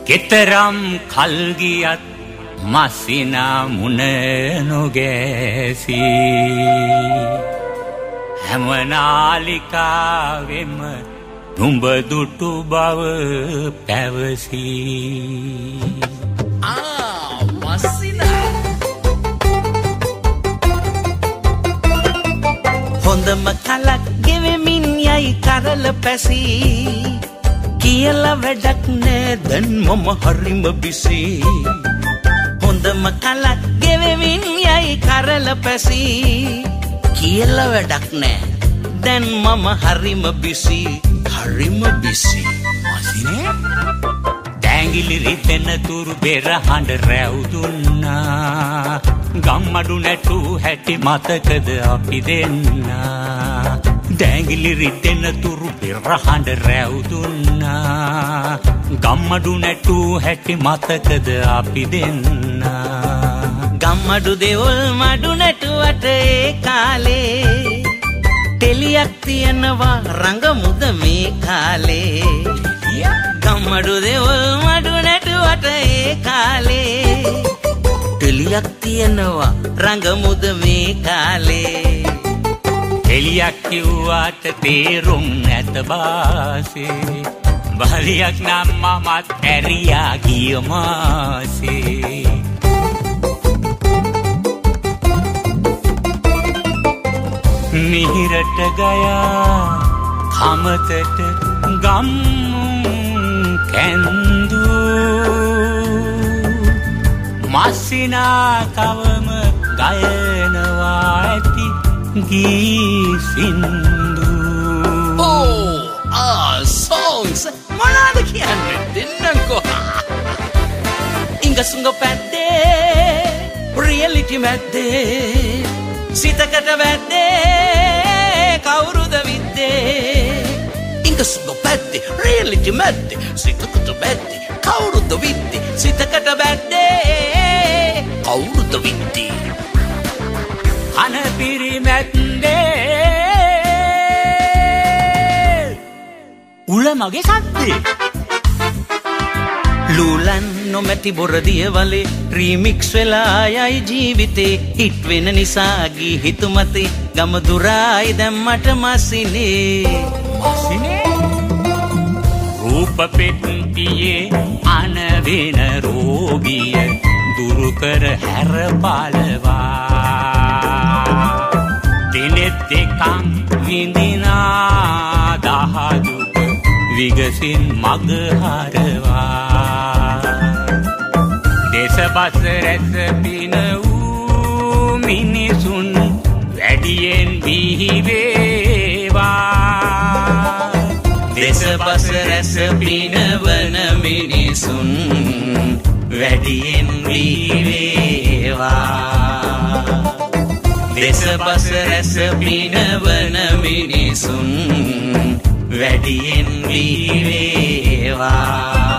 කෙතරම් කල් ගියත් මසිනා මුණ නොගැසී හැම නාලිකාවෙම නුඹ දුටු බව පැවසී මසිනා හොඳම කලක් ගෙවෙමින් යයි කරල පැසී කියලා වැඩක් නෑ දැන් මම හරිම බිසි හොඳම කලක් ගෙවෙමින් යයි කරල පැසී කියලා වැඩක් නෑ දැන් මම හරිම බිසි මසිනේ දැංගිලි රිදෙන තුරු බෙර හඬ රැව් දුන්නා ගම්මඩු නැටු හැටි මතකද අපි දෙන්නා දැංගිලි රිදෙන තුරු බෙර හඬ රැව් දුන්නා ගම්මඩු නැටු හැටි මතකද අපි දෙන්නා ගම්මඩු දෙවොල් මඩු නැටුවට ඒ කාලේ ටෙලියක් තියනවා රංගමුද මේ කාලේ ගම්මඩු දෙවොල් මඩු නැටුවට ඒ කාලේ ටෙලියක් තියනවා රංගමුද මේ කාලේ එලියක් කිව්වට තේරුම් නැත බාසේ බාලියක් නම් මමත් ඇරියා ගිය මාසේ මිහිරට ගයා කමතට ගම් කැන්දු මස්සිනා කවම ගයනවා ඇති ගී සින්දු songs මොනවද කියන්නේ දෙන්නකෝ ඉංගසුංග පැද්දේ රියලිටි මැද්දේ සිතකට වැද්දේ කවුරුද විද්දේ ඉංගසුංග පැද්දේ රියලිටි මැද්දේ සිතකට වැද්දේ කවුරුද විද්දේ සිතකට වැද්දේ කවුරුද විද්දේ අන පිරිමැද්දේ උල මගේ සද්දේ ලූලන් නොමැති බොරදිය වලේ රීමික්ස් වෙලා යයි ජීවිතේ හිට් වෙන නිසා ගී හිතුමතේ ගම දුරායි දැම්මට මසිනේ රූප පෙට්ටියේ අන වෙන රෝගිය දුරු කර හැර පාලවා දිනෙත් දෙකම් විඳිනා දහදුක විගසින් මග හරවා දේශබස් රැස පින වූ මිනිසුන් වැඩියෙන් බිහිවේවා දේශබස් රැස පිනවන මිනිසුන් වැඩියෙන් බිහිවේවා දේශබස් රැස පිනවන මිනිසුන් වැඩියෙන් බිහිවේවා